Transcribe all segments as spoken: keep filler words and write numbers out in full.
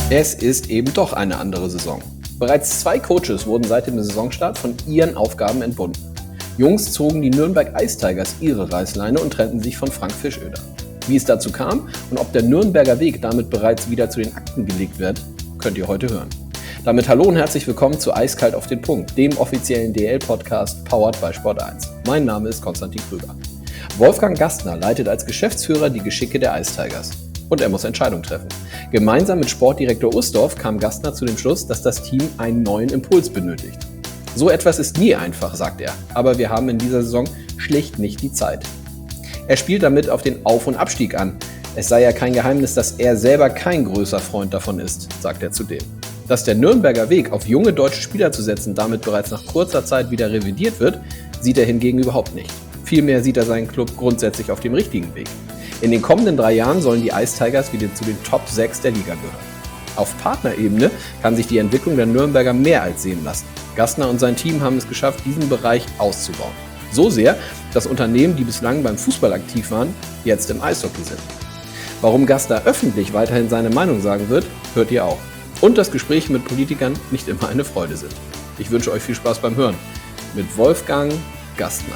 Es ist eben doch eine andere Saison. Bereits zwei Coaches wurden seit dem Saisonstart von ihren Aufgaben entbunden. Jungs zogen die Nürnberg Ice Tigers ihre Reißleine und trennten sich von Frank Fischöder. Wie es dazu kam und ob der Nürnberger Weg damit bereits wieder zu den Akten gelegt wird, könnt ihr heute hören. Damit hallo und herzlich willkommen zu Eiskalt auf den Punkt, dem offiziellen D L-Podcast powered by Sport eins. Mein Name ist Konstantin Krüger. Wolfgang Gastner leitet als Geschäftsführer die Geschicke der Ice Tigers. Und er muss Entscheidungen treffen. Gemeinsam mit Sportdirektor Ustorf kam Gastner zu dem Schluss, dass das Team einen neuen Impuls benötigt. So etwas ist nie einfach, sagt er, aber wir haben in dieser Saison schlicht nicht die Zeit. Er spielt damit auf den Auf- und Abstieg an. Es sei ja kein Geheimnis, dass er selber kein größer Freund davon ist, sagt er zudem. Dass der Nürnberger Weg, auf junge deutsche Spieler zu setzen, damit bereits nach kurzer Zeit wieder revidiert wird, sieht er hingegen überhaupt nicht. Vielmehr sieht er seinen Club grundsätzlich auf dem richtigen Weg. In den kommenden drei Jahren sollen die Ice Tigers wieder zu den Top sechs der Liga gehören. Auf Partnerebene kann sich die Entwicklung der Nürnberger mehr als sehen lassen. Gastner und sein Team haben es geschafft, diesen Bereich auszubauen. So sehr, dass Unternehmen, die bislang beim Fußball aktiv waren, jetzt im Eishockey sind. Warum Gastner öffentlich weiterhin seine Meinung sagen wird, hört ihr auch. Und dass Gespräche mit Politikern nicht immer eine Freude sind. Ich wünsche euch viel Spaß beim Hören. Mit Wolfgang Gastner.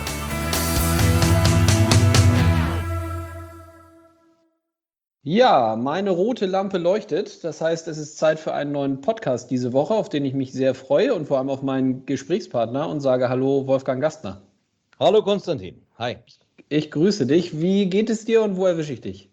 Ja, meine rote Lampe leuchtet. Das heißt, es ist Zeit für einen neuen Podcast diese Woche, auf den ich mich sehr freue und vor allem auf meinen Gesprächspartner und sage Hallo Wolfgang Gastner. Hallo Konstantin, hi. Ich grüße dich. Wie geht es dir und wo erwische ich dich?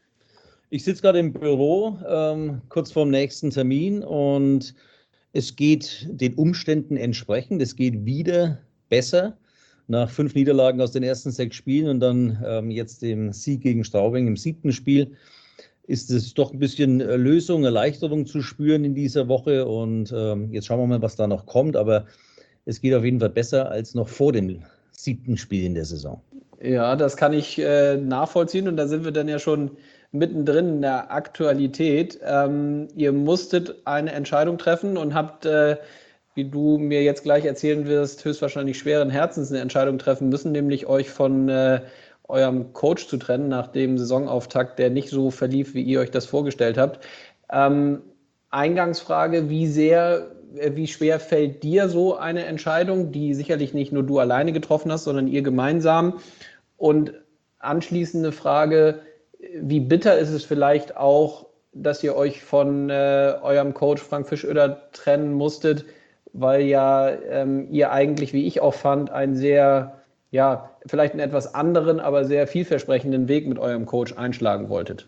Ich sitze gerade im Büro, ähm, kurz vorm nächsten Termin und es geht den Umständen entsprechend. Es geht wieder besser nach fünf Niederlagen aus den ersten sechs Spielen und dann ähm, jetzt dem Sieg gegen Straubing im siebten Spiel. Ist es doch ein bisschen Lösung, Erleichterung zu spüren in dieser Woche und ähm, jetzt schauen wir mal, was da noch kommt, aber es geht auf jeden Fall besser als noch vor dem siebten Spiel in der Saison. Ja, das kann ich äh, nachvollziehen und da sind wir dann ja schon mittendrin in der Aktualität. Ähm, ihr musstet eine Entscheidung treffen und habt, äh, wie du mir jetzt gleich erzählen wirst, höchstwahrscheinlich schweren Herzens eine Entscheidung treffen müssen, nämlich euch von äh, eurem Coach zu trennen nach dem Saisonauftakt, der nicht so verlief, wie ihr euch das vorgestellt habt. Ähm, Eingangsfrage, wie sehr, wie schwer fällt dir so eine Entscheidung, die sicherlich nicht nur du alleine getroffen hast, sondern ihr gemeinsam? Und anschließende Frage, wie bitter ist es vielleicht auch, dass ihr euch von äh, eurem Coach Frank Fischöder trennen musstet, weil ja ähm, ihr eigentlich, wie ich auch fand, einen sehr, ja, vielleicht einen etwas anderen, aber sehr vielversprechenden Weg mit eurem Coach einschlagen wolltet?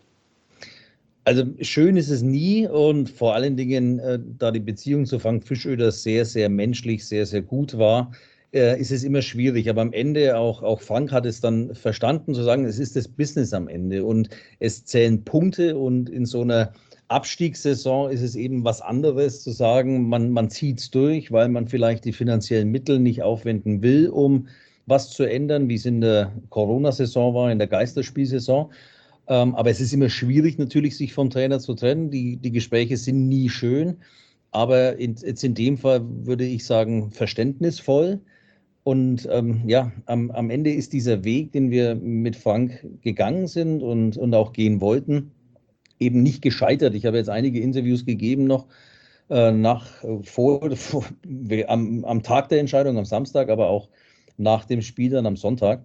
Also schön ist es nie und vor allen Dingen, äh, da die Beziehung zu Frank Fischöder sehr, sehr menschlich, sehr, sehr gut war, äh, ist es immer schwierig. Aber am Ende, auch, auch Frank hat es dann verstanden, zu sagen, es ist das Business am Ende und es zählen Punkte und in so einer Abstiegssaison ist es eben was anderes zu sagen, man, man zieht es durch, weil man vielleicht die finanziellen Mittel nicht aufwenden will, um was zu ändern, wie es in der Corona-Saison war, in der Geisterspielsaison. Ähm, aber es ist immer schwierig natürlich, sich vom Trainer zu trennen. Die, die Gespräche sind nie schön, aber in, jetzt in dem Fall würde ich sagen, verständnisvoll. Und ähm, ja, am, am Ende ist dieser Weg, den wir mit Frank gegangen sind und, und auch gehen wollten, eben nicht gescheitert. Ich habe jetzt einige Interviews gegeben noch äh, nach, vor, vor, am, am Tag der Entscheidung, am Samstag, aber auch nach dem Spiel dann am Sonntag.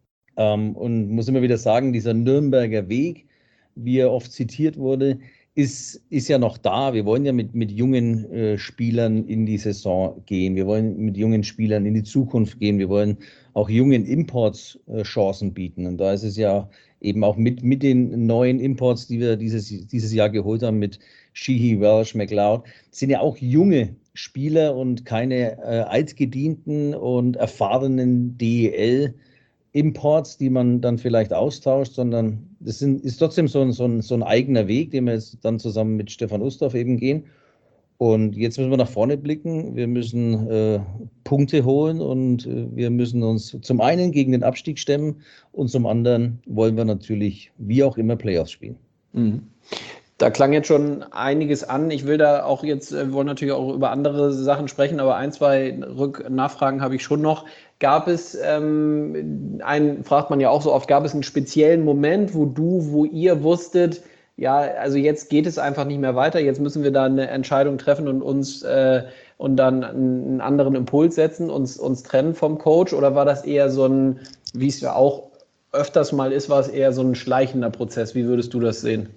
Ähm, und muss immer wieder sagen, dieser Nürnberger Weg, wie er oft zitiert wurde, ist, ist ja noch da. Wir wollen ja mit, mit jungen äh, Spielern in die Saison gehen. Wir wollen mit jungen Spielern in die Zukunft gehen. Wir wollen auch jungen Imports äh, Chancen bieten. Und da ist es ja eben auch mit, mit den neuen Imports, die wir dieses, dieses Jahr geholt haben, mit Sheehy, Welsh, McLeod, sind ja auch junge Spieler und keine äh, altgedienten und erfahrenen D E L Imports, die man dann vielleicht austauscht, sondern das sind, ist trotzdem so ein, so, ein, so ein eigener Weg, den wir jetzt dann zusammen mit Stefan Ustorf eben gehen. Und jetzt müssen wir nach vorne blicken. Wir müssen äh, Punkte holen und äh, wir müssen uns zum einen gegen den Abstieg stemmen und zum anderen wollen wir natürlich wie auch immer Playoffs spielen. Mhm. Da klang jetzt schon einiges an. Ich will da auch jetzt, wir wollen natürlich auch über andere Sachen sprechen, aber ein, zwei Rücknachfragen habe ich schon noch. Gab es, ähm, einen, fragt man ja auch so oft, gab es einen speziellen Moment, wo du, wo ihr wusstet, ja, also jetzt geht es einfach nicht mehr weiter, jetzt müssen wir da eine Entscheidung treffen und uns äh, und dann einen anderen Impuls setzen, uns, uns trennen vom Coach? Oder war das eher so ein, wie es ja auch öfters mal ist, war es eher so ein schleichender Prozess? Wie würdest du das sehen?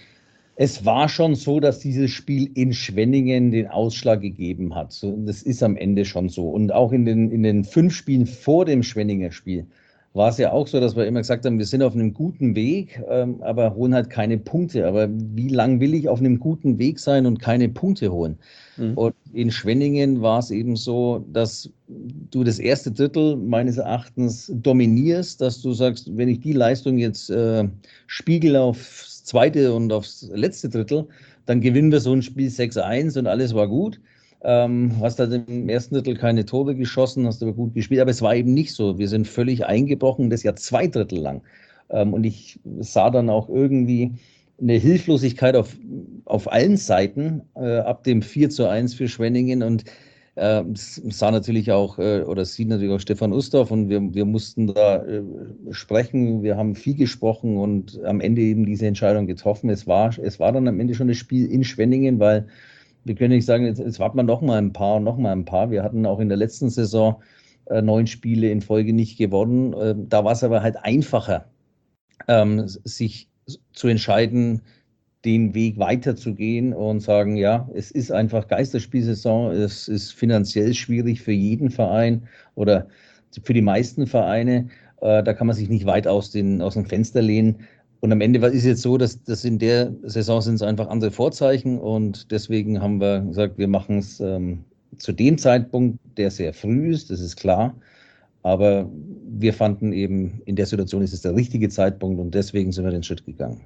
Es war schon so, dass dieses Spiel in Schwenningen den Ausschlag gegeben hat. So, das ist am Ende schon so. Und auch in den, in den fünf Spielen vor dem Schwenninger Spiel war es ja auch so, dass wir immer gesagt haben, wir sind auf einem guten Weg, ähm, aber holen halt keine Punkte. Aber wie lang will ich auf einem guten Weg sein und keine Punkte holen? Mhm. Und in Schwenningen war es eben so, dass du das erste Drittel meines Erachtens dominierst, dass du sagst, wenn ich die Leistung jetzt äh, spiegel aufs zweite und aufs letzte Drittel, dann gewinnen wir so ein Spiel sechs eins und alles war gut. Ähm, hast halt im ersten Drittel keine Tore geschossen, hast aber gut gespielt, aber es war eben nicht so. Wir sind völlig eingebrochen, das ja zwei Drittel lang. Ähm, und ich sah dann auch irgendwie eine Hilflosigkeit auf, auf allen Seiten äh, ab dem vier zu eins für Schwenningen und äh, sah natürlich auch, äh, oder sieht natürlich auch Stefan Ustorf und wir, wir mussten da äh, sprechen, wir haben viel gesprochen und am Ende eben diese Entscheidung getroffen. Es war, es war dann am Ende schon das Spiel in Schwenningen, weil wir können nicht sagen, jetzt, jetzt warten wir noch mal ein paar, noch mal ein paar. Wir hatten auch in der letzten Saison äh, neun Spiele in Folge nicht gewonnen. Äh, da war es aber halt einfacher, ähm, sich zu entscheiden, den Weg weiterzugehen und sagen, ja, es ist einfach Geisterspielsaison, es ist finanziell schwierig für jeden Verein oder für die meisten Vereine. Äh, da kann man sich nicht weit aus, den, aus dem Fenster lehnen. Und am Ende war es jetzt so, dass, dass in der Saison sind es einfach andere Vorzeichen und deswegen haben wir gesagt, wir machen es ähm, zu dem Zeitpunkt, der sehr früh ist, das ist klar. Aber wir fanden eben, in der Situation ist es der richtige Zeitpunkt und deswegen sind wir den Schritt gegangen.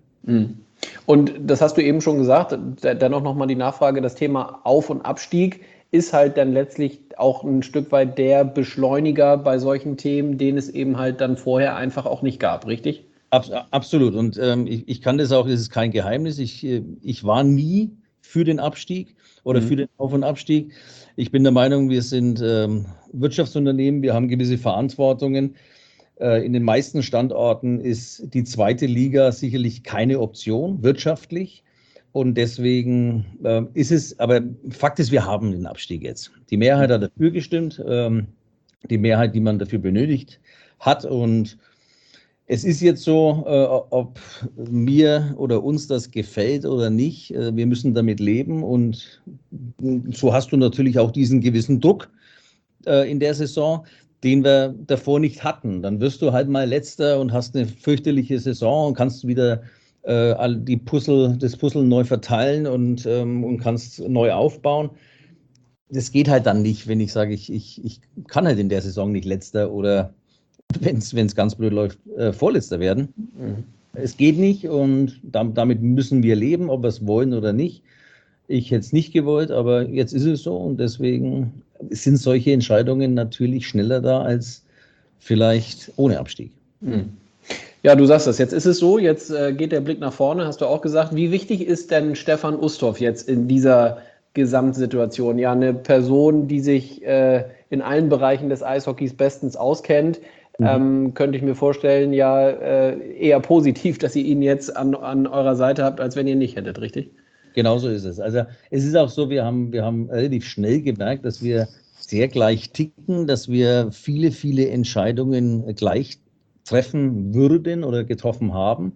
Und das hast du eben schon gesagt, dennoch nochmal die Nachfrage, das Thema Auf- und Abstieg ist halt dann letztlich auch ein Stück weit der Beschleuniger bei solchen Themen, den es eben halt dann vorher einfach auch nicht gab, richtig? Absolut. Und ähm, ich, ich kann das auch, das ist kein Geheimnis. Ich, ich war nie für den Abstieg oder mhm. für den Auf- und Abstieg. Ich bin der Meinung, wir sind ähm, Wirtschaftsunternehmen, wir haben gewisse Verantwortungen. Äh, in den meisten Standorten ist die zweite Liga sicherlich keine Option, wirtschaftlich. Und deswegen äh, ist es, aber Fakt ist, wir haben den Abstieg jetzt. Die Mehrheit hat dafür gestimmt, ähm, die Mehrheit, die man dafür benötigt hat. Und es ist jetzt so, äh, ob mir oder uns das gefällt oder nicht, äh, wir müssen damit leben und so hast du natürlich auch diesen gewissen Druck äh, in der Saison, den wir davor nicht hatten. Dann wirst du halt mal Letzter und hast eine fürchterliche Saison und kannst wieder äh, die Puzzle, das Puzzle neu verteilen und, ähm, und kannst neu aufbauen. Das geht halt dann nicht, wenn ich sage, ich, ich, ich kann halt in der Saison nicht Letzter oder wenn es ganz blöd läuft, äh, Vorletzter werden. Mhm. Es geht nicht und damit müssen wir leben, ob wir es wollen oder nicht. Ich hätte es nicht gewollt, aber jetzt ist es so und deswegen sind solche Entscheidungen natürlich schneller da als vielleicht ohne Abstieg. Mhm. Ja, du sagst das, jetzt ist es so, jetzt äh, geht der Blick nach vorne, hast du auch gesagt. Wie wichtig ist denn Stefan Ustorf jetzt in dieser Gesamtsituation? Ja, eine Person, die sich äh, in allen Bereichen des Eishockeys bestens auskennt. Mhm. Ähm, könnte ich mir vorstellen, ja, äh, eher positiv, dass ihr ihn jetzt an, an eurer Seite habt, als wenn ihr ihn nicht hättet, richtig? Genau so ist es. Also es ist auch so, wir haben, wir haben relativ schnell gemerkt, dass wir sehr gleich ticken, dass wir viele, viele Entscheidungen gleich treffen würden oder getroffen haben.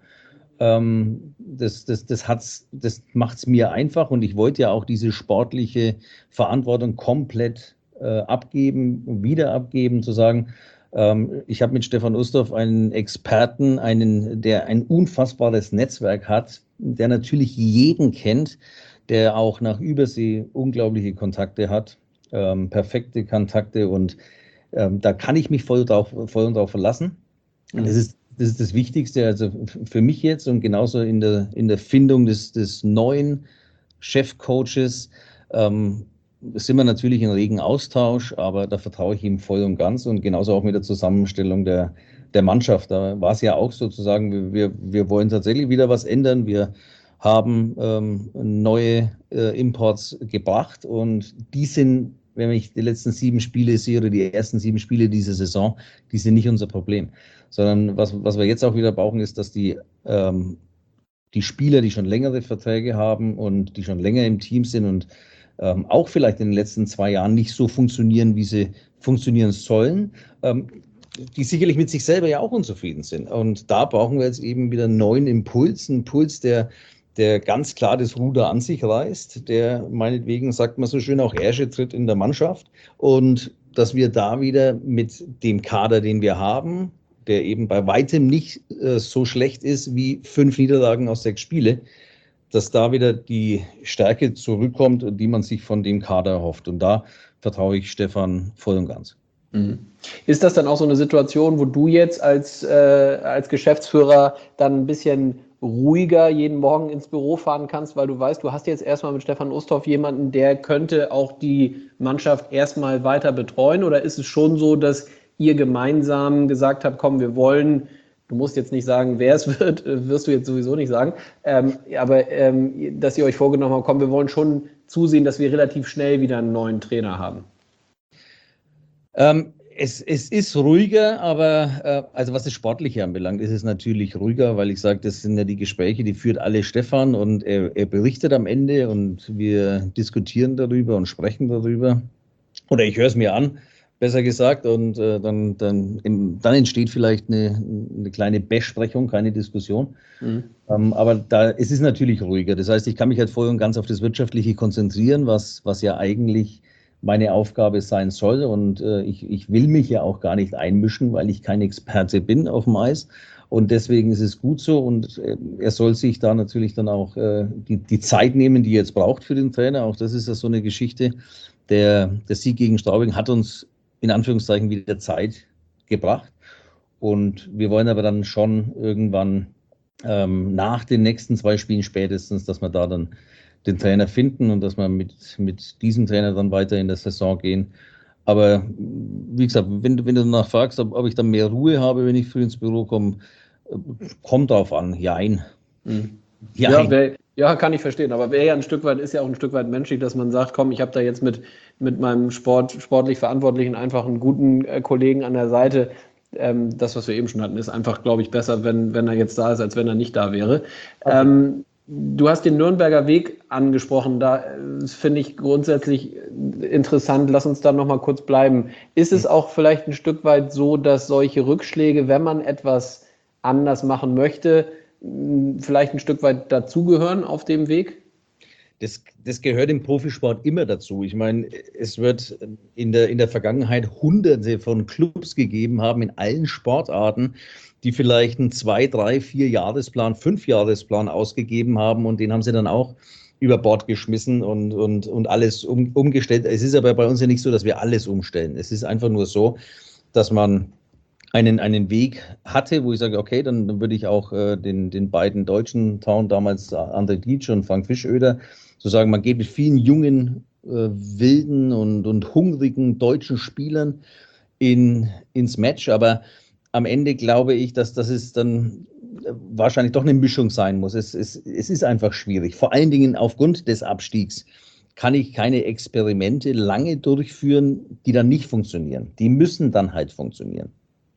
Ähm, das das, das, hat's, das macht es mir einfach und ich wollte ja auch diese sportliche Verantwortung komplett äh, abgeben, wieder abgeben, zu sagen, ich habe mit Stefan Ustorf einen Experten, einen, der ein unfassbares Netzwerk hat, der natürlich jeden kennt, der auch nach Übersee unglaubliche Kontakte hat, ähm, perfekte Kontakte und ähm, da kann ich mich voll drauf, voll drauf verlassen. Mhm. Das ist, das ist das Wichtigste, also für mich jetzt und genauso in der, in der Findung des, des neuen Chefcoaches. Ähm, sind wir natürlich in regen Austausch, aber da vertraue ich ihm voll und ganz und genauso auch mit der Zusammenstellung der, der Mannschaft. Da war es ja auch sozusagen, wir, wir wollen tatsächlich wieder was ändern. Wir haben ähm, neue äh, Imports gebracht und die sind, wenn ich die letzten sieben Spiele sehe oder die ersten sieben Spiele dieser Saison, die sind nicht unser Problem, sondern was, was wir jetzt auch wieder brauchen, ist, dass die ähm, die Spieler, die schon längere Verträge haben und die schon länger im Team sind und ähm, auch vielleicht in den letzten zwei Jahren nicht so funktionieren, wie sie funktionieren sollen, ähm, die sicherlich mit sich selber ja auch unzufrieden sind. Und da brauchen wir jetzt eben wieder einen neuen Impuls, einen Impuls, der, der ganz klar das Ruder an sich reißt, der meinetwegen, sagt man so schön, auch Ärsche tritt in der Mannschaft und dass wir da wieder mit dem Kader, den wir haben, der eben bei weitem nicht äh, so schlecht ist wie fünf Niederlagen aus sechs Spiele, dass da wieder die Stärke zurückkommt, die man sich von dem Kader erhofft. Und da vertraue ich Stefan voll und ganz. Mhm. Ist das dann auch so eine Situation, wo du jetzt als, äh, als Geschäftsführer dann ein bisschen ruhiger jeden Morgen ins Büro fahren kannst, weil du weißt, du hast jetzt erstmal mit Stefan Ustorf jemanden, der könnte auch die Mannschaft erstmal weiter betreuen? Oder ist es schon so, dass ihr gemeinsam gesagt habt, komm, wir wollen, du musst jetzt nicht sagen, wer es wird, wirst du jetzt sowieso nicht sagen, ähm, aber ähm, dass ihr euch vorgenommen habt, komm, wir wollen schon zusehen, dass wir relativ schnell wieder einen neuen Trainer haben? Ähm, es, es ist ruhiger, aber äh, also was das Sportliche anbelangt, ist es natürlich ruhiger, weil ich sage, das sind ja die Gespräche, die führt alle Stefan und er, er berichtet am Ende und wir diskutieren darüber und sprechen darüber. Oder ich höre es mir an, besser gesagt, und äh, dann, dann, im, dann entsteht vielleicht eine, eine kleine Besprechung, keine Diskussion. Mhm. Ähm, aber da, es ist natürlich ruhiger. Das heißt, ich kann mich halt voll und ganz auf das Wirtschaftliche konzentrieren, was, was ja eigentlich meine Aufgabe sein soll. Und äh, ich, ich will mich ja auch gar nicht einmischen, weil ich kein Experte bin auf dem Eis. Und deswegen ist es gut so. Und äh, er soll sich da natürlich dann auch äh, die, die Zeit nehmen, die er jetzt braucht für den Trainer. Auch das ist ja so eine Geschichte. Der, der Sieg gegen Straubing hat uns in Anführungszeichen wieder Zeit gebracht. Und wir wollen aber dann schon irgendwann ähm, nach den nächsten zwei Spielen spätestens, dass wir da dann den Trainer finden und dass wir mit, mit diesem Trainer dann weiter in der Saison gehen. Aber wie gesagt, wenn, wenn du danach fragst, ob, ob ich dann mehr Ruhe habe, wenn ich früh ins Büro komme, kommt drauf an. Jein. Mhm. Ja, wär, ja, kann ich verstehen. Aber wäre ja ein Stück weit, ist ja auch ein Stück weit menschlich, dass man sagt, komm, ich habe da jetzt mit, mit meinem Sport, sportlich Verantwortlichen einfach einen guten äh, Kollegen an der Seite. Ähm, das, was wir eben schon hatten, ist einfach, glaube ich, besser, wenn, wenn er jetzt da ist, als wenn er nicht da wäre. Okay. Ähm, Du hast den Nürnberger Weg angesprochen, da finde ich grundsätzlich interessant, lass uns da nochmal kurz bleiben. Ist es auch vielleicht ein Stück weit so, dass solche Rückschläge, wenn man etwas anders machen möchte, vielleicht ein Stück weit dazugehören auf dem Weg? Das, das gehört im Profisport immer dazu. Ich meine, es wird in der, in der Vergangenheit hunderte von Clubs gegeben haben in allen Sportarten, die vielleicht einen zwei-, drei-, vier Jahresplan, fünf Jahresplan ausgegeben haben und den haben sie dann auch über Bord geschmissen und, und, und alles um, umgestellt. Es ist aber bei uns ja nicht so, dass wir alles umstellen. Es ist einfach nur so, dass man einen, einen Weg hatte, wo ich sage, okay, dann, dann würde ich auch äh, den, den beiden deutschen Town, damals André Dietsch und Frank Fischöder, so sagen, man geht mit vielen jungen, äh, wilden und, und hungrigen deutschen Spielern in, ins Match, aber am Ende glaube ich, dass, dass es dann wahrscheinlich doch eine Mischung sein muss. Es, es, es ist einfach schwierig. Vor allen Dingen aufgrund des Abstiegs kann ich keine Experimente lange durchführen, die dann nicht funktionieren. Die müssen dann halt funktionieren.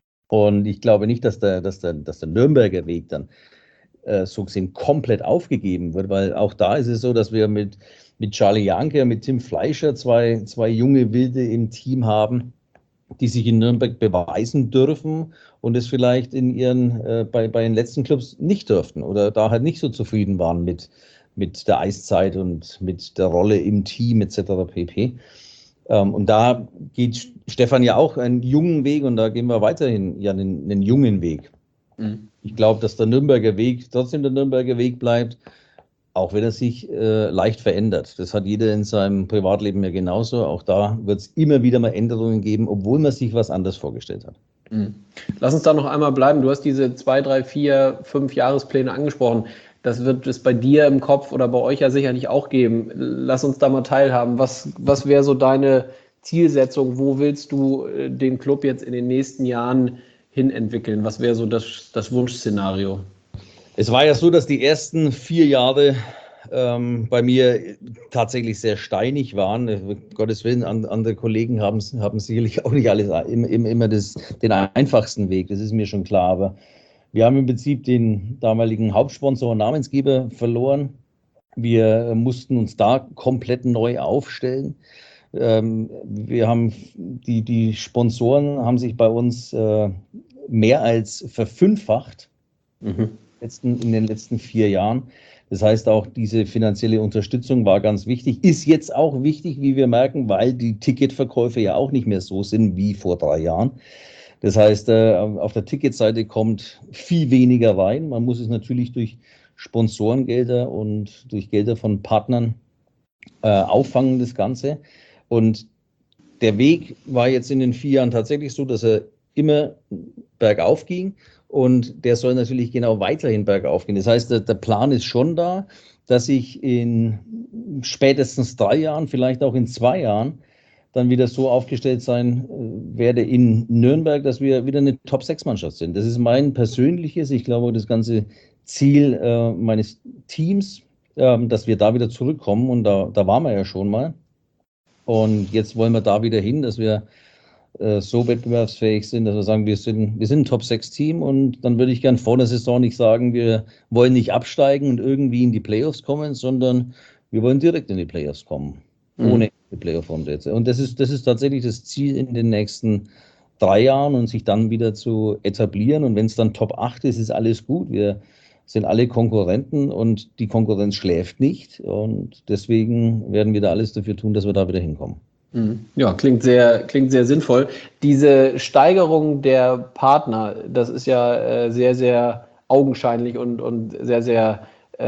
Und ich glaube nicht, dass der, dass der, dass der Nürnberger Weg dann äh, so gesehen komplett aufgegeben wird, weil auch da ist es so, dass wir mit, mit Charlie Janke, mit Tim Fleischer zwei, zwei junge Wilde im Team haben, die sich in Nürnberg beweisen dürfen und es vielleicht in ihren, äh, bei, bei den letzten Clubs nicht dürften oder da halt nicht so zufrieden waren mit, mit der Eiszeit und mit der Rolle im Team et cetera pp. Ähm, und da geht Stefan ja auch einen jungen Weg und da gehen wir weiterhin ja einen, einen jungen Weg. Mhm. Ich glaube, dass der Nürnberger Weg trotzdem der Nürnberger Weg bleibt, auch wenn er sich äh, leicht verändert. Das hat jeder in seinem Privatleben ja genauso. Auch da wird es immer wieder mal Änderungen geben, obwohl man sich was anderes vorgestellt hat. Mhm. Lass uns da noch einmal bleiben. Du hast diese zwei, drei, vier, fünf Jahrespläne angesprochen. Das wird es bei dir im Kopf oder bei euch ja sicherlich auch geben. Lass uns da mal teilhaben. Was, was wäre so deine Zielsetzung? Wo willst du den Club jetzt in den nächsten Jahren hin entwickeln? Was wäre so das, das Wunschszenario? Es war ja so, dass die ersten vier Jahre ähm, bei mir tatsächlich sehr steinig waren. Um Gottes Willen, andere Kollegen haben, haben sicherlich auch nicht alles immer, immer das, den einfachsten Weg, das ist mir schon klar. Aber Wir haben im Prinzip den damaligen Hauptsponsor und Namensgeber verloren. Wir mussten uns da komplett neu aufstellen. Ähm, wir haben die, die Sponsoren haben sich bei uns äh, mehr als verfünffacht mhm. letzten, in den letzten vier Jahren. Das heißt, auch diese finanzielle Unterstützung war ganz wichtig. Ist jetzt auch wichtig, wie wir merken, weil die Ticketverkäufe ja auch nicht mehr so sind wie vor drei Jahren. Das heißt, auf der Ticketseite kommt viel weniger rein. Man muss es natürlich durch Sponsorengelder und durch Gelder von Partnern äh, auffangen, das Ganze. Und der Weg war jetzt in den vier Jahren tatsächlich so, dass er immer bergauf ging. Und der soll natürlich genau weiterhin bergauf gehen. Das heißt, der, der Plan ist schon da, dass ich in spätestens drei Jahren, vielleicht auch in zwei Jahren, dann wieder so aufgestellt sein äh, werde in Nürnberg, dass wir wieder eine Top sechs Mannschaft sind. Das ist mein persönliches, ich glaube, das ganze Ziel äh, meines Teams, äh, dass wir da wieder zurückkommen. Und da, da waren wir ja schon mal. Und jetzt wollen wir da wieder hin, dass wir äh, so wettbewerbsfähig sind, dass wir sagen, wir sind, wir sind ein Top sechs Team. Und dann würde ich gern vor der Saison nicht sagen, wir wollen nicht absteigen und irgendwie in die Playoffs kommen, sondern wir wollen direkt in die Playoffs kommen. Mhm. Ohne die Playoff-Umsätze. Und das ist, das ist tatsächlich das Ziel in den nächsten drei Jahren und sich dann wieder zu etablieren. Und wenn es dann Top acht ist, ist alles gut. Wir sind alle Konkurrenten und die Konkurrenz schläft nicht. Und deswegen werden wir da alles dafür tun, dass wir da wieder hinkommen. Ja, klingt sehr, klingt sehr sinnvoll. Diese Steigerung der Partner, das ist ja äh, sehr, sehr augenscheinlich und, und sehr, sehr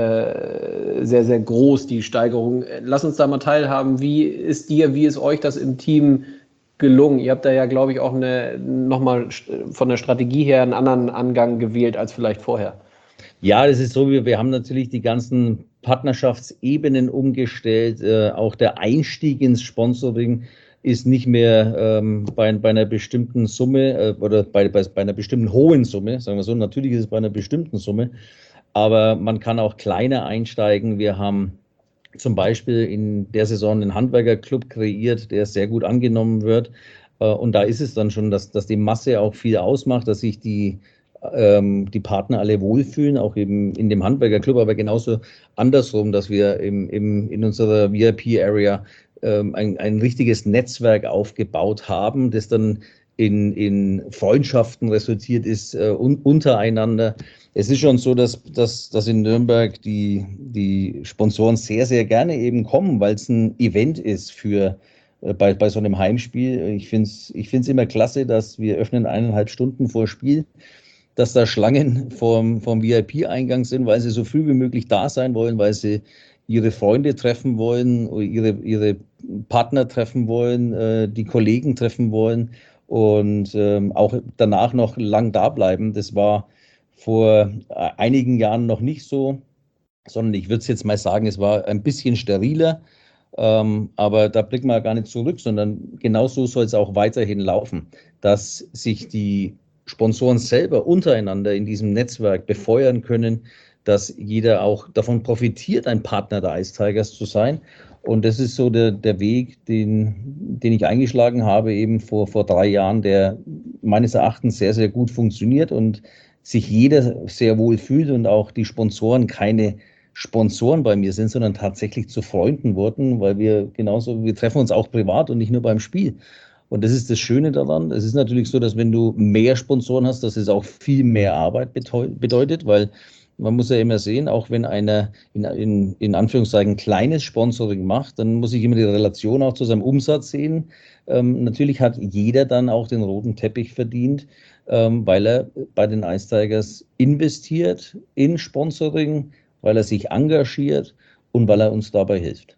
Äh, sehr, sehr groß, die Steigerung. Lass uns da mal teilhaben. Wie ist dir, wie ist euch das im Team gelungen? Ihr habt da ja, glaube ich, auch eine, nochmal von der Strategie her einen anderen Angang gewählt als vielleicht vorher. Ja, das ist so, wir, wir haben natürlich die ganzen Partnerschaftsebenen umgestellt. Äh, auch der Einstieg ins Sponsoring ist nicht mehr ähm, bei, bei einer bestimmten Summe äh, oder bei, bei, bei einer bestimmten hohen Summe, sagen wir so. Natürlich ist es bei einer bestimmten Summe. Aber man kann auch kleiner einsteigen. Wir haben zum Beispiel in der Saison einen Handwerkerclub kreiert, der sehr gut angenommen wird. Und da ist es dann schon, dass, dass die Masse auch viel ausmacht, dass sich die, ähm, die Partner alle wohlfühlen, auch eben in dem Handwerkerclub, aber genauso andersrum, dass wir im, im, in unserer V I P-Area ähm, ein, ein richtiges Netzwerk aufgebaut haben, das dann in, in Freundschaften resultiert ist äh, un, untereinander. Es ist schon so, dass, dass, dass in Nürnberg die, die Sponsoren sehr, sehr gerne eben kommen, weil es ein Event ist für, äh, bei, bei so einem Heimspiel. Ich finde es ich find's immer klasse, dass wir öffnen eineinhalb Stunden vor Spiel, dass da Schlangen vorm, vorm V I P-Eingang sind, weil sie so früh wie möglich da sein wollen, weil sie ihre Freunde treffen wollen, ihre, ihre Partner treffen wollen, äh, die Kollegen treffen wollen und ähm, auch danach noch lang da bleiben. Das war vor einigen Jahren noch nicht so, sondern ich würde es jetzt mal sagen, es war ein bisschen steriler, ähm, aber da blicken wir gar nicht zurück, sondern genauso soll es auch weiterhin laufen, dass sich die Sponsoren selber untereinander in diesem Netzwerk befeuern können, dass jeder auch davon profitiert, ein Partner der Ice Tigers zu sein. Und das ist so der, der Weg, den, den ich eingeschlagen habe, eben vor, vor drei Jahren, der meines Erachtens sehr, sehr gut funktioniert und sich jeder sehr wohl fühlt und auch die Sponsoren keine Sponsoren bei mir sind, sondern tatsächlich zu Freunden wurden, weil wir genauso, wir treffen uns auch privat und nicht nur beim Spiel. Und das ist das Schöne daran. Es ist natürlich so, dass wenn du mehr Sponsoren hast, dass es auch viel mehr Arbeit bedeutet, weil man muss ja immer sehen, auch wenn einer in, in, in Anführungszeichen kleines Sponsoring macht, dann muss ich immer die Relation auch zu seinem Umsatz sehen. Ähm, natürlich hat jeder dann auch den roten Teppich verdient, ähm, weil er bei den Ice Tigers investiert in Sponsoring, weil er sich engagiert und weil er uns dabei hilft.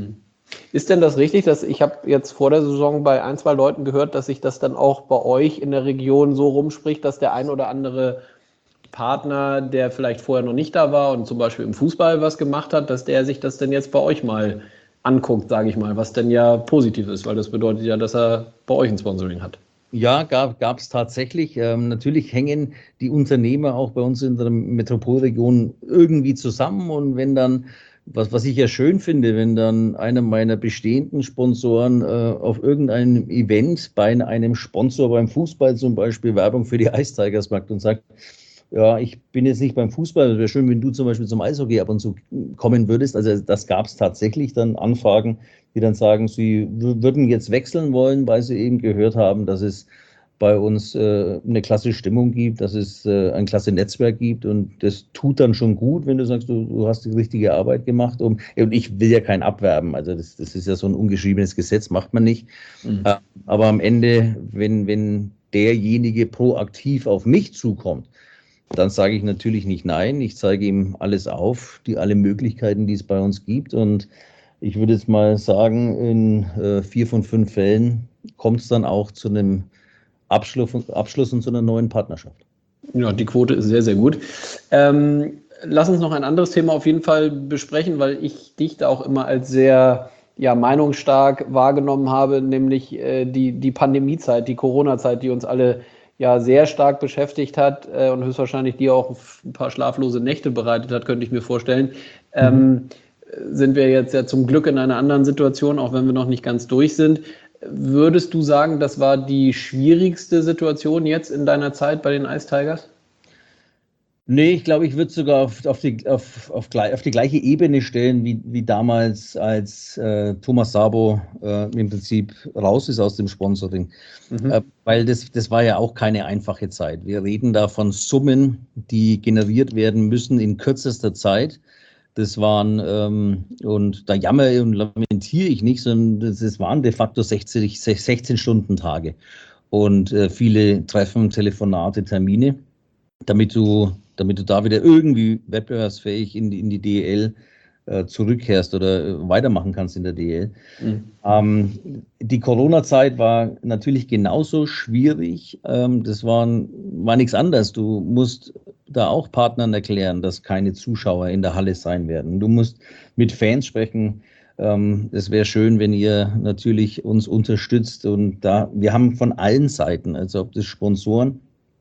Ist denn das richtig, dass ich habe jetzt vor der Saison bei ein, zwei Leuten gehört, dass sich das dann auch bei euch in der Region so rumspricht, dass der ein oder andere Partner, der vielleicht vorher noch nicht da war und zum Beispiel im Fußball was gemacht hat, dass der sich das denn jetzt bei euch mal anguckt, sage ich mal, was denn ja positiv ist, weil das bedeutet ja, dass er bei euch ein Sponsoring hat. Ja, gab es tatsächlich. Ähm, natürlich hängen die Unternehmer auch bei uns in der Metropolregion irgendwie zusammen und wenn dann, was, was ich ja schön finde, wenn dann einer meiner bestehenden Sponsoren äh, auf irgendeinem Event bei einem Sponsor beim Fußball zum Beispiel Werbung für die Ice Tigers macht und sagt, ja, ich bin jetzt nicht beim Fußball, es wäre schön, wenn du zum Beispiel zum Eishockey ab und zu kommen würdest. Also das gab es tatsächlich dann Anfragen, die dann sagen, sie würden jetzt wechseln wollen, weil sie eben gehört haben, dass es bei uns äh, eine klasse Stimmung gibt, dass es äh, ein klasse Netzwerk gibt und das tut dann schon gut, wenn du sagst, du, du hast die richtige Arbeit gemacht. Um, und ich will ja kein Abwerben, also das, das ist ja so ein ungeschriebenes Gesetz, macht man nicht. Mhm. Äh, aber am Ende, wenn, wenn derjenige proaktiv auf mich zukommt, dann sage ich natürlich nicht nein. Ich zeige ihm alles auf, die alle Möglichkeiten, die es bei uns gibt. Und ich würde jetzt mal sagen, in äh, vier von fünf Fällen kommt es dann auch zu einem Abschluss, Abschluss und zu einer neuen Partnerschaft. Ja, die Quote ist sehr, sehr gut. Ähm, lass uns noch ein anderes Thema auf jeden Fall besprechen, weil ich dich da auch immer als sehr ja, meinungsstark wahrgenommen habe, nämlich äh, die, die Pandemiezeit, die Corona-Zeit, die uns alle ja sehr stark beschäftigt hat äh, und höchstwahrscheinlich dir auch ein paar schlaflose Nächte bereitet hat, könnte ich mir vorstellen. Ähm, mhm. Sind wir jetzt ja zum Glück in einer anderen Situation, auch wenn wir noch nicht ganz durch sind. Würdest du sagen, das war die schwierigste Situation jetzt in deiner Zeit bei den Ice Tigers? Nee, ich glaube, ich würde sogar auf, auf, die, auf, auf, auf die gleiche Ebene stellen, wie, wie damals, als äh, Thomas Sabo äh, im Prinzip raus ist aus dem Sponsoring. Mhm. Äh, weil das, das war ja auch keine einfache Zeit. Wir reden da von Summen, die generiert werden müssen in kürzester Zeit. Das waren, ähm, und da jammere und lamentiere ich nicht, sondern das, das waren de facto sechzehn, sechzehn Stunden Tage und äh, viele Treffen, Telefonate, Termine, damit du, damit du da wieder irgendwie wettbewerbsfähig in die, in die D E L äh, zurückkehrst oder äh, weitermachen kannst in der D E L. Mhm. Ähm, die Corona-Zeit war natürlich genauso schwierig. Ähm, das war, war nichts anderes. Du musst da auch Partnern erklären, dass keine Zuschauer in der Halle sein werden. Du musst mit Fans sprechen. Ähm, es wäre schön, wenn ihr natürlich uns unterstützt. Und da, wir haben von allen Seiten, also ob das Sponsoren,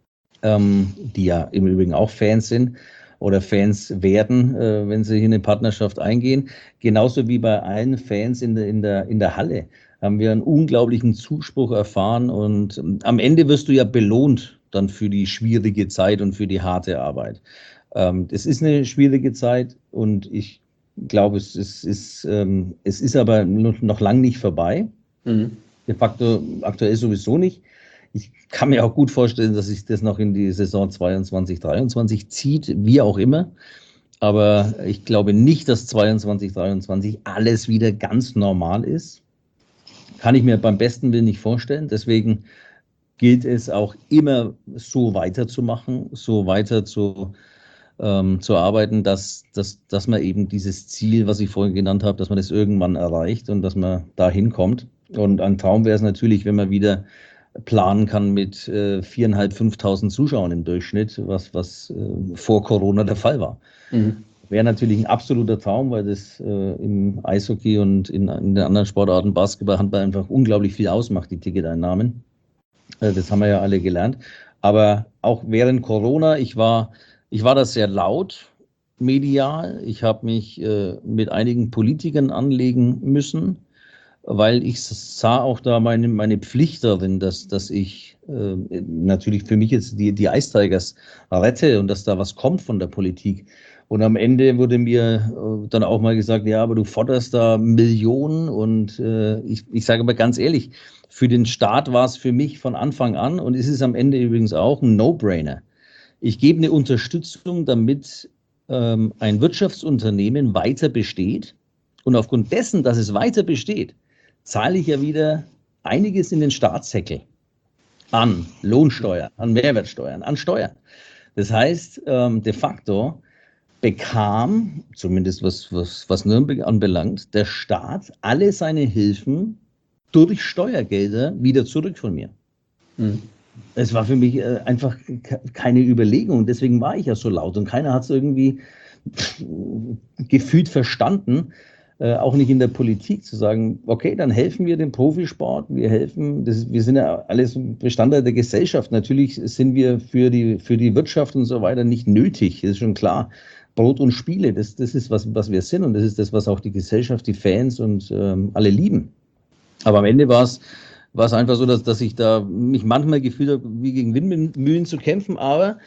ähm, die ja im Übrigen auch Fans sind oder Fans werden, äh, wenn sie hier eine Partnerschaft eingehen, genauso wie bei allen Fans in der, in der, in der Halle, haben wir einen unglaublichen Zuspruch erfahren. Und ähm, am Ende wirst du ja belohnt dann für die schwierige Zeit und für die harte Arbeit. Ähm, es ist eine schwierige Zeit und ich glaube, es ist, ist, ähm, es ist aber noch, noch lang nicht vorbei. Mhm. De facto aktuell sowieso nicht. Ich kann mir auch gut vorstellen, dass sich das noch in die Saison zweiundzwanzig, dreiundzwanzig zieht, wie auch immer. Aber ich glaube nicht, dass zweiundzwanzig, dreiundzwanzig alles wieder ganz normal ist. Kann ich mir beim besten Willen nicht vorstellen. Deswegen gilt es auch immer so weiterzumachen, so weiter zu, ähm, zu arbeiten, dass, dass, dass man eben dieses Ziel, was ich vorhin genannt habe, dass man das irgendwann erreicht und dass man da hinkommt. Und ein Traum wäre es natürlich, wenn man wieder planen kann mit äh, viereinhalb, fünftausend Zuschauern im Durchschnitt, was, was äh, vor Corona der Fall war. Mhm. Wäre natürlich ein absoluter Traum, weil das äh, im Eishockey und in, in den anderen Sportarten, Basketball, Handball einfach unglaublich viel ausmacht, die Ticketeinnahmen. Äh, das haben wir ja alle gelernt. Aber auch während Corona, ich war, ich war da sehr laut medial. Ich habe mich äh, mit einigen Politikern anlegen müssen, weil ich sah auch da meine, meine Pflicht darin, dass, dass ich äh, natürlich für mich jetzt die, die Ice Tigers rette und dass da was kommt von der Politik. Und am Ende wurde mir äh, dann auch mal gesagt, ja, aber du forderst da Millionen und äh, ich, ich sage aber ganz ehrlich, für den Staat war es für mich von Anfang an und es ist am Ende übrigens auch ein No-Brainer. Ich gebe eine Unterstützung, damit ähm, ein Wirtschaftsunternehmen weiter besteht und aufgrund dessen, dass es weiter besteht, zahle ich ja wieder einiges in den Staatssäckel an Lohnsteuern, an Mehrwertsteuern, an Steuern. Das heißt, ähm, de facto bekam, zumindest was, was, was Nürnberg anbelangt, der Staat alle seine Hilfen durch Steuergelder wieder zurück von mir. Mhm. Es war für mich äh, einfach keine Überlegung. Deswegen war ich ja so laut und keiner hat es irgendwie gefühlt verstanden, äh, auch nicht in der Politik, zu sagen, okay, dann helfen wir dem Profisport, wir helfen, das, wir sind ja alles Bestandteil der Gesellschaft. Natürlich sind wir für die, für die Wirtschaft und so weiter nicht nötig, das ist schon klar. Brot und Spiele, das, das ist, was, was wir sind und das ist das, was auch die Gesellschaft, die Fans und ähm, alle lieben. Aber am Ende war es war es einfach so, dass, dass ich da mich manchmal gefühlt habe, wie gegen Windmühlen zu kämpfen, aber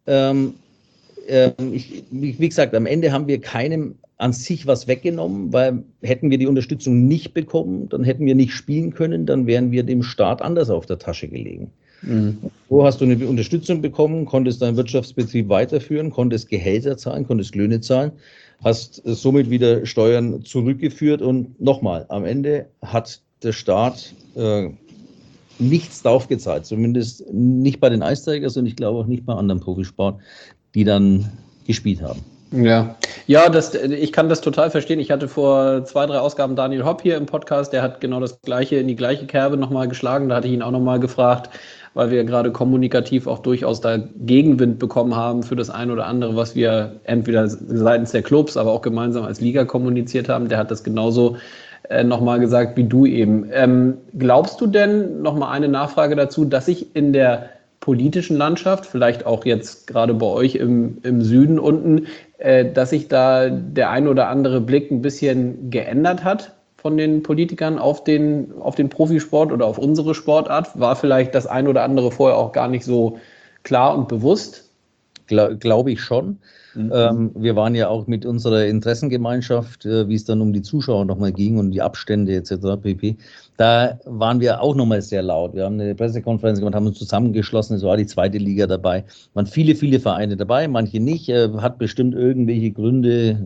Ähm, ähm, ich, wie, wie gesagt, am Ende haben wir keinem an sich was weggenommen, weil hätten wir die Unterstützung nicht bekommen, dann hätten wir nicht spielen können, dann wären wir dem Staat anders auf der Tasche gelegen. Mhm. So hast du eine Unterstützung bekommen, konntest deinen Wirtschaftsbetrieb weiterführen, konntest Gehälter zahlen, konntest Löhne zahlen, hast somit wieder Steuern zurückgeführt und nochmal, am Ende hat der Staat äh, nichts draufgezahlt, zumindest nicht bei den Ice Tigers und ich glaube auch nicht bei anderen Profisport, die dann gespielt haben. Ja, ja, das, ich kann das total verstehen. Ich hatte vor zwei, drei Ausgaben Daniel Hopp hier im Podcast, der hat genau das Gleiche in die gleiche Kerbe nochmal geschlagen. Da hatte ich ihn auch nochmal gefragt, weil wir gerade kommunikativ auch durchaus da Gegenwind bekommen haben für das eine oder andere, was wir entweder seitens der Clubs, aber auch gemeinsam als Liga kommuniziert haben. Der hat das genauso äh, nochmal gesagt wie du eben. Ähm, glaubst du denn, nochmal eine Nachfrage dazu, dass sich in der politischen Landschaft, vielleicht auch jetzt gerade bei euch im, im Süden unten, äh, dass sich da der ein oder andere Blick ein bisschen geändert hat von den Politikern auf den, auf den Profisport oder auf unsere Sportart? War vielleicht das ein oder andere vorher auch gar nicht so klar und bewusst? Gla- Glaube ich schon. Mhm. Ähm, wir waren ja auch mit unserer Interessengemeinschaft, äh, wie es dann um die Zuschauer nochmal ging und die Abstände et cetera pp. Da waren wir auch nochmal sehr laut. Wir haben eine Pressekonferenz gemacht, haben uns zusammengeschlossen, es war die zweite Liga dabei. Waren viele, viele Vereine dabei, manche nicht, äh, hat bestimmt irgendwelche Gründe, äh,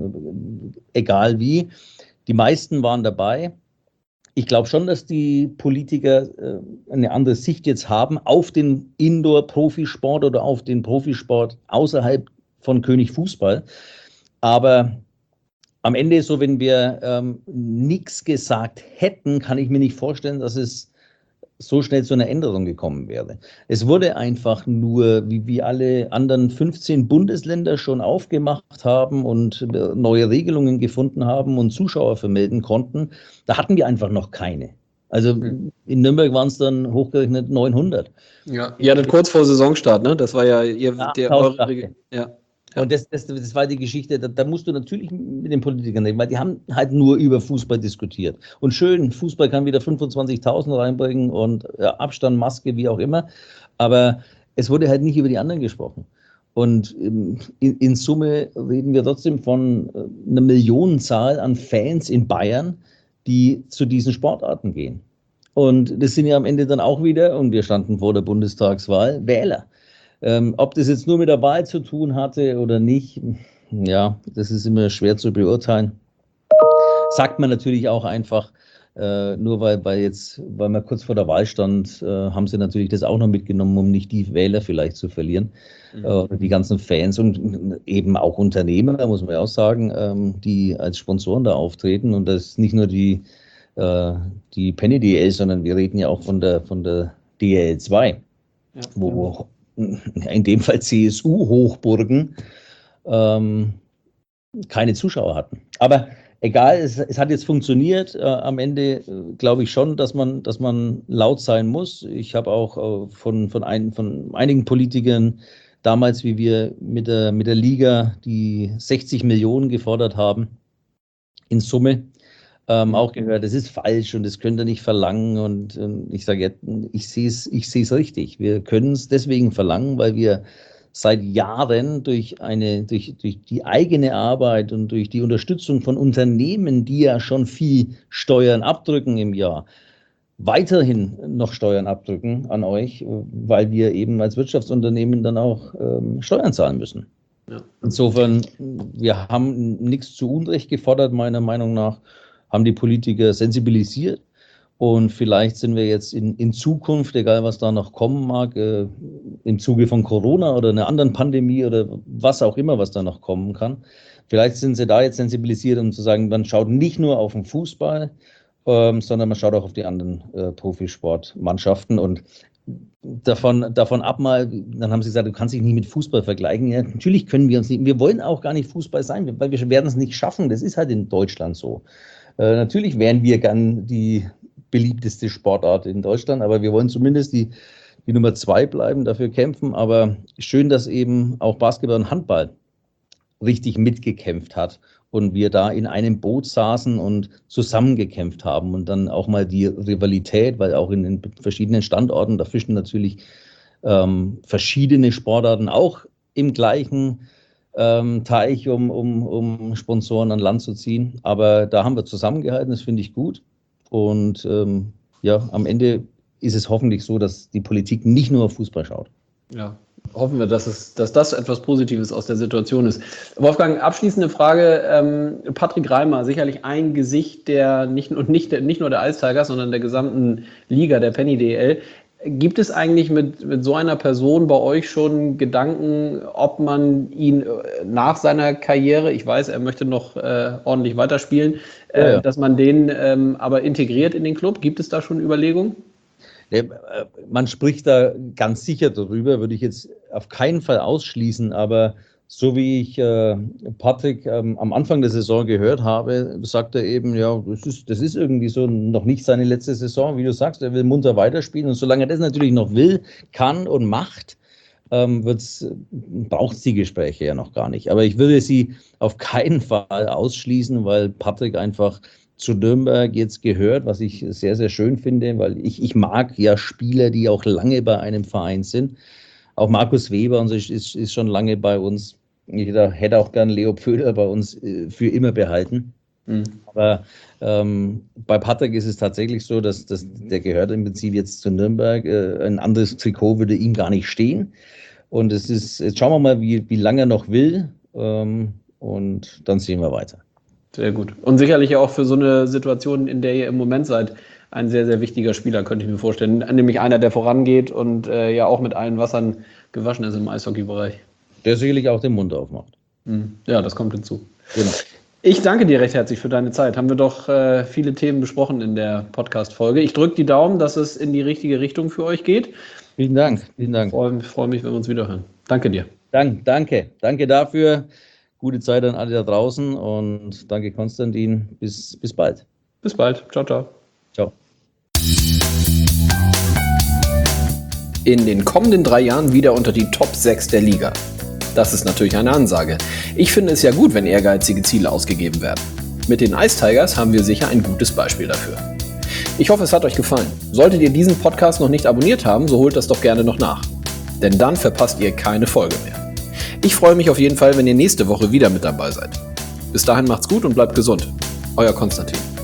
egal wie. Die meisten waren dabei. Ich glaube schon, dass die Politiker äh, eine andere Sicht jetzt haben auf den Indoor-Profisport oder auf den Profisport außerhalb von König Fußball. Aber am Ende ist so, wenn wir ähm, nichts gesagt hätten, kann ich mir nicht vorstellen, dass es so schnell zu einer Änderung gekommen wäre. Es wurde einfach nur, wie, wie alle anderen fünfzehn Bundesländer schon aufgemacht haben und neue Regelungen gefunden haben und Zuschauer vermelden konnten, da hatten wir einfach noch keine. Also in Nürnberg waren es dann hochgerechnet neunhundert. Ja, ihr hattet kurz vor Saisonstart, ne? Das war ja ihr, ja, der eure, ja. Ja. Und das, das, das war die Geschichte, da, da musst du natürlich mit den Politikern reden, weil die haben halt nur über Fußball diskutiert. Und schön, Fußball kann wieder fünfundzwanzigtausend reinbringen und ja, Abstand, Maske, wie auch immer. Aber es wurde halt nicht über die anderen gesprochen. Und in, in Summe reden wir trotzdem von einer Millionenzahl an Fans in Bayern, die zu diesen Sportarten gehen. Und das sind ja am Ende dann auch wieder, und wir standen vor der Bundestagswahl, Wähler. Ähm, ob das jetzt nur mit der Wahl zu tun hatte oder nicht, ja, das ist immer schwer zu beurteilen. Sagt man natürlich auch einfach, äh, nur weil, weil jetzt, weil man kurz vor der Wahl stand, äh, haben sie natürlich das auch noch mitgenommen, um nicht die Wähler vielleicht zu verlieren, mhm. äh, die ganzen Fans und eben auch Unternehmer, muss man ja auch sagen, ähm, die als Sponsoren da auftreten und das ist nicht nur die, äh, die Penny D L, sondern wir reden ja auch von der, von der D L zwei, ja, wo in dem Fall C S U-Hochburgen, ähm, keine Zuschauer hatten. Aber egal, es, es hat jetzt funktioniert. Äh, am Ende äh, glaube ich schon, dass man, dass man laut sein muss. Ich habe auch äh, von, von, ein, von einigen Politikern damals, wie wir mit der, mit der Liga die sechzig Millionen gefordert haben, in Summe, Ähm, auch gehört, das ist falsch und das könnt ihr nicht verlangen. Und ähm, ich sage, ich sehe es ich sehe es richtig. Wir können es deswegen verlangen, weil wir seit Jahren durch, eine, durch, durch die eigene Arbeit und durch die Unterstützung von Unternehmen, die ja schon viel Steuern abdrücken im Jahr, weiterhin noch Steuern abdrücken an euch, weil wir eben als Wirtschaftsunternehmen dann auch ähm, Steuern zahlen müssen. Ja. Insofern, wir haben nichts zu Unrecht gefordert, meiner Meinung nach. Haben die Politiker sensibilisiert und vielleicht sind wir jetzt in, in Zukunft, egal was da noch kommen mag, äh, im Zuge von Corona oder einer anderen Pandemie oder was auch immer, was da noch kommen kann, vielleicht sind sie da jetzt sensibilisiert, um zu sagen, man schaut nicht nur auf den Fußball, ähm, sondern man schaut auch auf die anderen äh, Profisportmannschaften und davon, davon ab mal, dann haben sie gesagt, du kannst dich nicht mit Fußball vergleichen. Ja, natürlich können wir uns nicht, wir wollen auch gar nicht Fußball sein, weil wir werden es nicht schaffen, das ist halt in Deutschland so. Äh, natürlich wären wir gern die beliebteste Sportart in Deutschland, aber wir wollen zumindest die, die Nummer zwei bleiben, dafür kämpfen. Aber schön, dass eben auch Basketball und Handball richtig mitgekämpft hat und wir da in einem Boot saßen und zusammengekämpft haben und dann auch mal die Rivalität, weil auch in den verschiedenen Standorten, da fischen natürlich ähm, verschiedene Sportarten auch im gleichen ähm, Teich, um, um, um Sponsoren an Land zu ziehen. Aber da haben wir zusammengehalten, das finde ich gut. Und ähm, ja, am Ende ist es hoffentlich so, dass die Politik nicht nur auf Fußball schaut. Ja, hoffen wir, dass, es, dass das etwas Positives aus der Situation ist. Wolfgang, abschließende Frage. Ähm, Patrick Reimer, sicherlich ein Gesicht der nicht, und nicht, der, nicht nur der Ice Tigers, sondern der gesamten Liga, der Penny D L. Gibt es eigentlich mit, mit so einer Person bei euch schon Gedanken, ob man ihn nach seiner Karriere, ich weiß, er möchte noch äh, ordentlich weiterspielen, äh, ja, ja. dass man den ähm, aber integriert in den Club? Gibt es da schon Überlegungen? Man spricht da ganz sicher darüber, würde ich jetzt auf keinen Fall ausschließen, aber so wie ich äh, Patrick ähm, am Anfang der Saison gehört habe, sagt er eben, ja, das ist, das ist irgendwie so noch nicht seine letzte Saison, wie du sagst, er will munter weiterspielen und solange er das natürlich noch will, kann und macht, ähm, braucht es die Gespräche ja noch gar nicht. Aber ich würde sie auf keinen Fall ausschließen, weil Patrick einfach zu Nürnberg jetzt gehört, was ich sehr, sehr schön finde, weil ich, ich mag ja Spieler, die auch lange bei einem Verein sind. Auch Markus Weber und so ist, ist, ist schon lange bei uns. Ich hätte auch gern Leo Pföder bei uns äh, für immer behalten. Mhm. Aber ähm, bei Patrick ist es tatsächlich so, dass, dass der gehört im Prinzip jetzt zu Nürnberg. Äh, ein anderes Trikot würde ihm gar nicht stehen. Und es ist, jetzt schauen wir mal, wie, wie lange er noch will. Ähm, und dann sehen wir weiter. Sehr gut. Und sicherlich auch für so eine Situation, in der ihr im Moment seid, ein sehr, sehr wichtiger Spieler, könnte ich mir vorstellen. Nämlich einer, der vorangeht und äh, ja auch mit allen Wassern gewaschen ist im Eishockey-Bereich. Der sicherlich auch den Mund aufmacht. Ja, das kommt hinzu. Genau. Ich danke dir recht herzlich für deine Zeit. Haben wir doch äh, viele Themen besprochen in der Podcast-Folge. Ich drücke die Daumen, dass es in die richtige Richtung für euch geht. Vielen Dank. Vielen Dank. Ich freue, freue mich, wenn wir uns wiederhören. Danke dir. Dank, danke. Danke dafür. Gute Zeit an alle da draußen und danke Konstantin. Bis, bis bald. Bis bald. Ciao, ciao. Ciao. In den kommenden drei Jahren wieder unter die Top sechs der Liga. Das ist natürlich eine Ansage. Ich finde es ja gut, wenn ehrgeizige Ziele ausgegeben werden. Mit den Ice Tigers haben wir sicher ein gutes Beispiel dafür. Ich hoffe, es hat euch gefallen. Solltet ihr diesen Podcast noch nicht abonniert haben, so holt das doch gerne noch nach. Denn dann verpasst ihr keine Folge mehr. Ich freue mich auf jeden Fall, wenn ihr nächste Woche wieder mit dabei seid. Bis dahin macht's gut und bleibt gesund. Euer Konstantin.